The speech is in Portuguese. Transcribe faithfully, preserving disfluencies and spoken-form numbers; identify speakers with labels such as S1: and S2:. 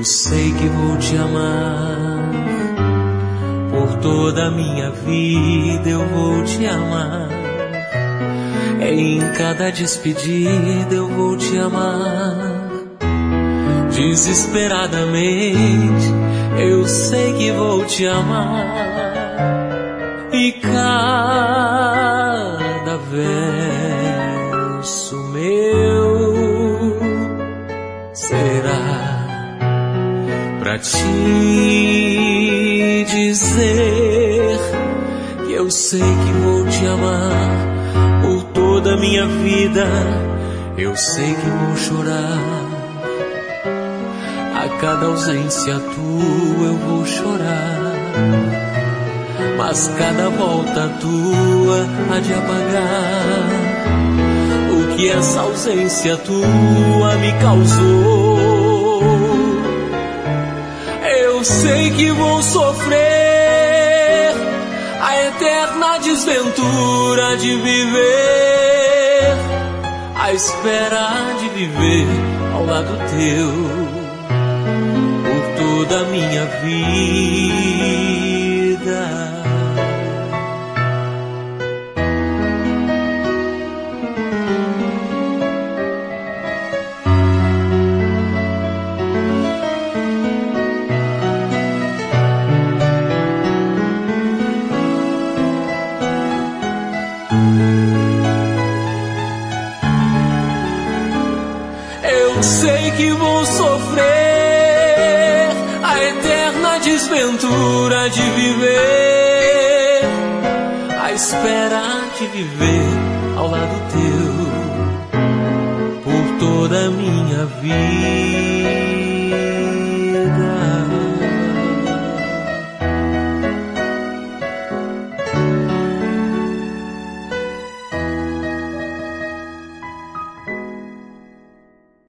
S1: Eu sei que vou te amar, por toda a minha vida eu vou te amar. Em cada despedida eu vou te amar. Desesperadamente eu sei que vou te amar. E cada verso meu será pra te dizer que eu sei que vou te amar por toda a minha vida. Eu sei que vou chorar, a cada ausência tua eu vou chorar, mas cada volta tua há de apagar o que essa ausência tua me causou. Eu sei que vou sofrer a eterna desventura de viver, a espera de viver ao lado teu por toda a minha vida. Eu sei que vou sofrer a eterna desventura de viver, a espera de viver ao lado teu por toda a minha vida.